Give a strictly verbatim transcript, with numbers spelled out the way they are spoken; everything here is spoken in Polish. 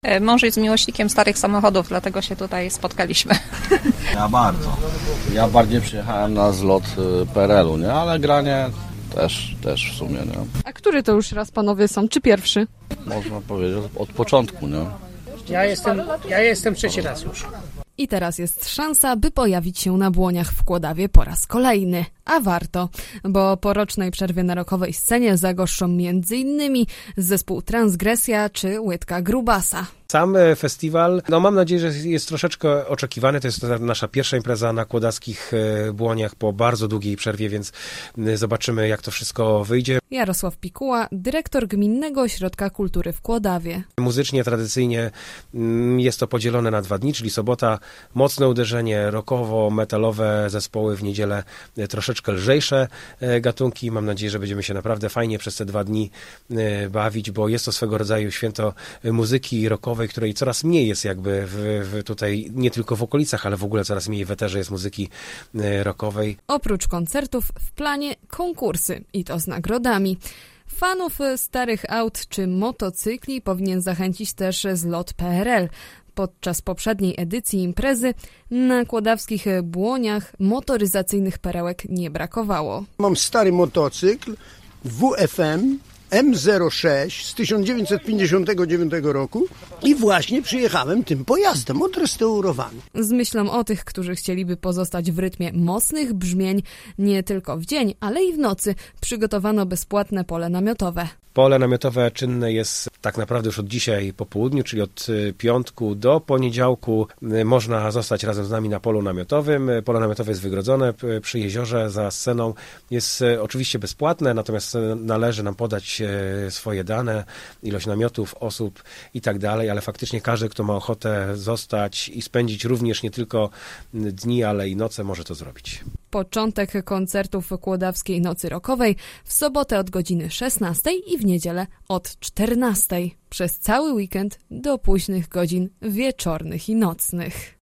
Mąż jest miłośnikiem starych samochodów, dlatego się tutaj spotkaliśmy. Ja bardzo. Ja bardziej przyjechałem na zlot P R L u, nie? Ale granie też, też w sumie, nie? A który to już raz panowie są, czy pierwszy? Można powiedzieć od początku, nie? Ja jestem, ja jestem trzeci raz już. I teraz jest szansa, by pojawić się na Błoniach w Kłodawie po raz kolejny. A warto, bo po rocznej przerwie na rockowej scenie zagoszczą między innymi zespół Transgresja czy Łydka Grubasa. Sam festiwal, no mam nadzieję, że jest troszeczkę oczekiwany. To jest nasza pierwsza impreza na kłodackich Błoniach po bardzo długiej przerwie, więc zobaczymy, jak to wszystko wyjdzie. Jarosław Pikuła, dyrektor Gminnego Ośrodka Kultury w Kłodawie. Muzycznie, tradycyjnie jest to podzielone na dwa dni, czyli sobota mocne uderzenie, rockowo, metalowe zespoły, w niedzielę troszeczkę lżejsze gatunki. Mam nadzieję, że będziemy się naprawdę fajnie przez te dwa dni bawić, bo jest to swego rodzaju święto muzyki rockowej, której coraz mniej jest jakby w, w tutaj, nie tylko w okolicach, ale w ogóle coraz mniej w eterze jest muzyki rockowej. Oprócz koncertów w planie konkursy i to z nagrodami. Fanów starych aut czy motocykli powinien zachęcić też zlot P R L. Podczas poprzedniej edycji imprezy na kłodawskich Błoniach motoryzacyjnych perełek nie brakowało. Mam stary motocykl W F M M zero sześć z tysiąc dziewięćset pięćdziesiątego dziewiątego roku i właśnie przyjechałem tym pojazdem odrestaurowany. Z myślą o tych, którzy chcieliby pozostać w rytmie mocnych brzmień nie tylko w dzień, ale i w nocy, przygotowano bezpłatne pole namiotowe. Pole namiotowe czynne jest tak naprawdę już od dzisiaj po południu, czyli od piątku do poniedziałku można zostać razem z nami na polu namiotowym. Pole namiotowe jest wygrodzone przy jeziorze za sceną. Jest oczywiście bezpłatne, natomiast należy nam podać swoje dane, ilość namiotów, osób i tak dalej, ale faktycznie każdy, kto ma ochotę zostać i spędzić również nie tylko dni, ale i noce, może to zrobić. Początek koncertów Kłodawskiej Nocy Rockowej w sobotę od godziny szesnastej i w niedzielę od czternastej. Przez cały weekend do późnych godzin wieczornych i nocnych.